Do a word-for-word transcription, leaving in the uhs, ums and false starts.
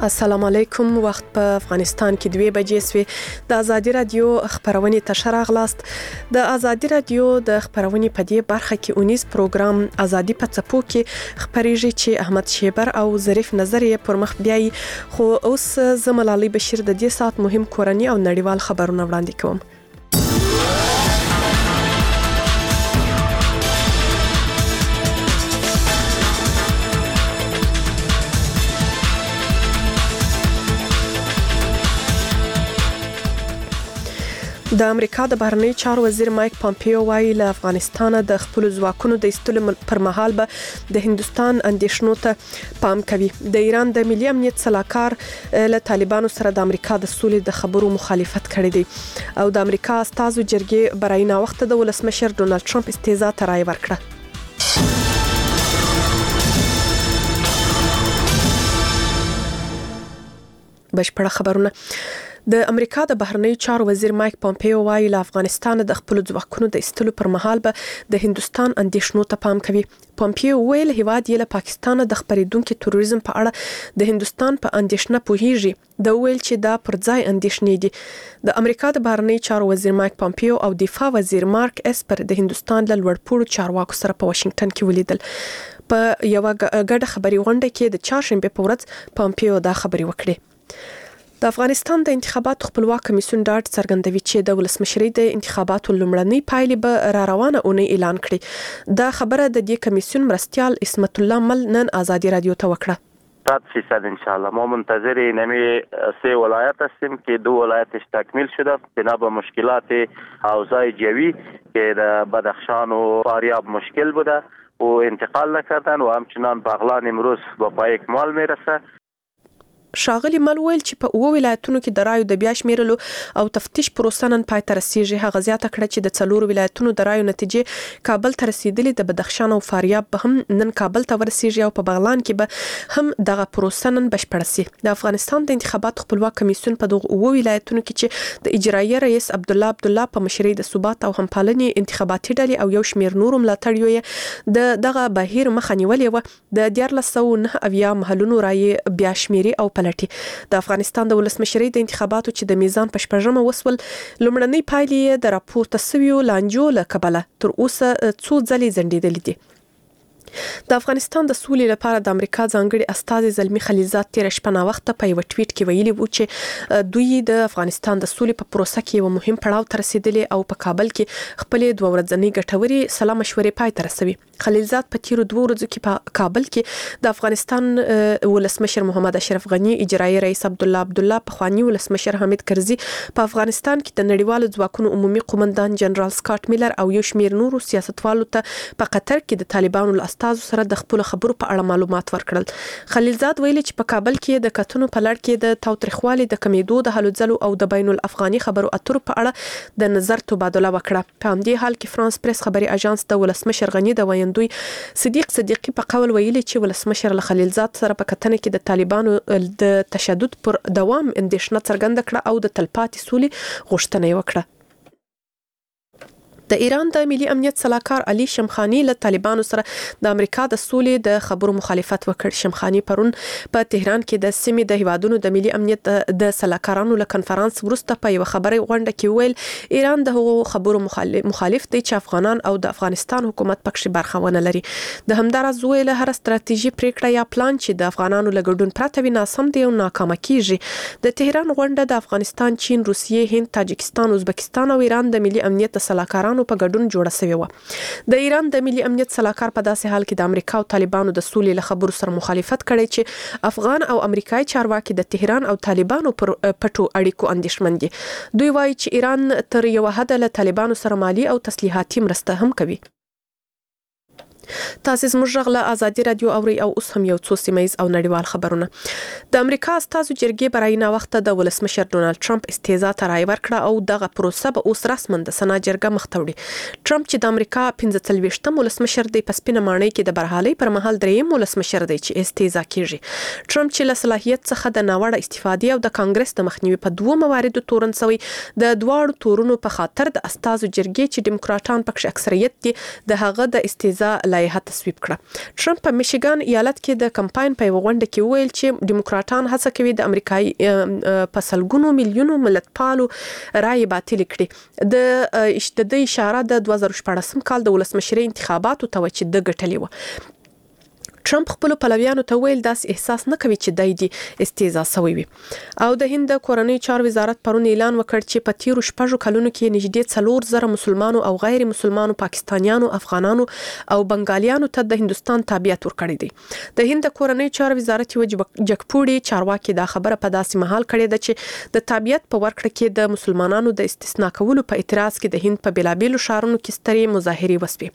السلام علیکم. وخت په افغانستان کې دوه بجې سوې. د ازادي رادیو خبرونه تشر اغلاست. د ازادي رادیو د خبرونه په دې برخه کې اونیز پروګرام ازادي په څپو کې خبريږي چې احمد شیبر او ظریف نظر یې پر مخ بیاي. خو اوس زملالي بشیر د دې سات مهم کورنی او نړیوال خبرونه وړاندې کوم. د امریکا د بهرنی چارو وزیر مایک پامپیو وايي له افغانستان د خپل ځواکونو د ایستلو پر مهال به د هندستان اندیشنو ته پام کوي. د ایران د ملي امنیت سلاکار له طالبانو سره د امریکا د سولې د خبرو مخالفت کړی دی او د امریکا استازو جرګې برای نا وخت د ولسمشر ډونالد ټرمپ استیزا ته رای ورکړه. بشپړه خبرونه. د امریکا د بهرنی چارو وزیر مایک پامپیو وايي له افغانستان د خپل ځواکونو د ایستلو پر مهال به د هندستان اندیشنو ته پام کوي. پامپیو ویل هیواد یې له پاکستان د خبرېدونکو تروریزم په اړه د هندستان په اندیشنه پوهیږي. د ویل چې دا پر ځای اندیشنې دي. د امریکا د بهرنی چارو وزیر مایک پامپیو او دفاع وزیر مارک اسپر د هندستان له لوړپوړو چارواکو سره په واشنگټن کې ولیدل. په یو ګډه خبري غونډه کې د چهارشنبه په ورځ پامپیو دا خبري وکړه. د افغانستان د انتخاباتو خپلواک کمیسیون ډاډ څرګندوي چې د ولسمشرۍ د انتخاباتو لومړنۍ پایلې به را روانه اونۍ اعلان کړي. دا خبره د دې کمیسیون مرستیال اسمت الله مل نن ازادي رادیو ته وکړه. صد فیصد انشاءالله ما منتظر نمی سه ولایت هستیم که دو ولایتش تکمیل شده بنا به مشکلات حوزه جوی که در بدخشان و فاریاب مشکل بوده و انتقال نکردن و همچنان بغلان امروز با پای اکمال میرسه. شاغلی مل ویل چې په اوه ولایتونو کې د رایو د بیا شمیرلو او تفتیش پروسه نن پای ته رسیږي. هغه زیاته کړه چې د څلور ولایتونو د رایو نتیجې کابل ته رسیدلې. د بدخشان او فاریاب به هم نن کابل ته ورسیږي او په بغلان کې به هم دغه پروسه نن بشپړه سي. د افغانستان د انتخاباتو خپلواک کمیسیون په دغه اوه ولایتونو کې چې د اجرایي رئیس عبد الله عبد الله په مشرۍ د ثبات او همپالنې انتخاباتي ډلې او یو شمیر نور ملاتړیو د دغه بهیر مخه نیولې و. د دیارلس سوه نهه اویا محلونو رایې بیا شمیري او د افغانستان د ولسمشرۍ د انتخاباتو چې د میزان په شپږمه وسول لومړنۍ پایلې د راپورته سویو لانجو له کبله تر اوسه څو ځلې ځنډېدلې دي. د افغانستان د سولې لپاره د امریکا ځانګړي استازي زلمی خلیلزاد تیر شپه نا وخت په یو ټویټ کې ویلي وو چې دوی د افغانستان د سولې په پروسه کې یو مهم پړاو ته رسیدلي او په کابل کې خپل دوه ورځنۍ ګټوري سلا مشورې پای ته رسوي. خلیلزاد په تیر دوه ورځو کې په کابل کې د افغانستان ولسمشر محمد اشرف غنی، اجرایي رئیس عبد الله عبد الله، پخوانی ولسمشر حامد کرزي، په افغانستان کې د نړیوالو ځواکونو عمومي قومندان جنرال سکاټ میلر او یو شمیر نورو سیاستوالو ته په قطر کې د طالبانو استازو سره د خپل خبرو په اړه معلومات ورکړل. خلیلزاد ویلي چې په کابل کې د کتونو په لړ کې د تاوتریخوالي د کمیدو د هلو ځلو او د بین الافغاني خبرو اترو په اړه د نظر تبادله وکړه. په همدې حال کې فرانس پریس خبري اژانس د ولسمشر غنی د ویندوی صدیق صدیقی په قول ویلي چې ولسمشر له خلیلزاد سره په کتنه کې د طالبانو د تشدد پر دوام اندیشنه څرګنده کړه او د تلپاتې سولې غوښتنه وکړه. د ایران د ملي امنیت سلاکار علي شمخانی له طالبانو سره د امریکا د سولې د خبرو مخالفت وکړ. شمخانی پرون په تهران کې د سیمې د هیوادونو د ملي امنیت د سلاکارانو له کنفرانس وروسته په یو خبري غونډه کې ویل ایران د هغو خبرو مخالف دی چې افغانان او د افغانستان حکومت پکې برخه ونه لري. د همدارس ویل هر ستراتیژي پریکړه یا پلان چې د افغانانو له ګډون پرته وي ناسم دی او ناکامه کیږي. د تهران غونډه د افغانستان، چین، روسیې، هند، تاجکستان، ازبکستان او ایران د ملي امنیت سلاکارانو په ګډون جوړه شوې و. د ایران د ملي امنیت سلاکار په داسې حال کې د امریکا او طالبانو د سولې له خبرو سره مخالفت کړي چې افغان او امریکایي چارواکي د تهران او طالبانو پر پټو اړیکو اندیشمن دي. دوی وایي چې ایران تر یو حد له طالبانو سره مالی او تسلیحاتي مرسته هم کوي. تاسو زموږ غږ له ازادي رادیو اوري او اوس هم یو څو سیمایز او نړیوال خبرونه. د امریکا استازو جرګې برای نه وخت د ولسمشر ډونالد ټرمپ استیزا ته رای ورکړه او دغه پروسه به اوس رسماً د سنا جرګه مخ ته وړي. ټرمپ چې د امریکا پنځه څلوېښتم ولسمشر دی په سپینه ماڼۍ کې د برحالۍ پر مهال دریم ولسمشر دی چې استیزا کیږي. ټرمپ چې له صلاحیت څخه د ناوړه استفادې او د کانګرس د مخنیوي په دوه مواردو تورن شوی د دواړو تورونو په خاطر د استازو جرګې چې ډیموکراټان پکې اکثریت دي د هغه د استیزا لایحه تصویب کړه. ټرمپ په میشیګان ایالت کې د کمپاین په غونډه کې وویل چې دیموکراتان هڅه کوي د امریکایي په سلګونو میلیونو ملتپالو رائے باطل کړي. د د اشاره د دوه زره شپږ کال د ولسمشرۍ انتخاباتو ته چې د ګټلې و. ټرمپ خپل پلویانو ته ویل داسې احساس نه کوي چې دای دي استهزاء شوی وي. او د هند کورنۍ چارو وزارت پرون اعلان وکړ چې په تیرو شپږو کلونو کې نږدې څلور زره مسلمانانو او غیر مسلمانانو پاکستانیانو افغانانو او بنگالیانو ته د هندستان تابعیت ورکړی دی. د هند کورنۍ چارو وزارت یو جګپوړي چارواکي دا خبره په داسې محل کړې ده چې د تابعیت په ورکړه کې د مسلمانانو د استثناء کولو په اعتراض کې د هند په بلابلو شهرونو کې سترې مظاهرې وسوې.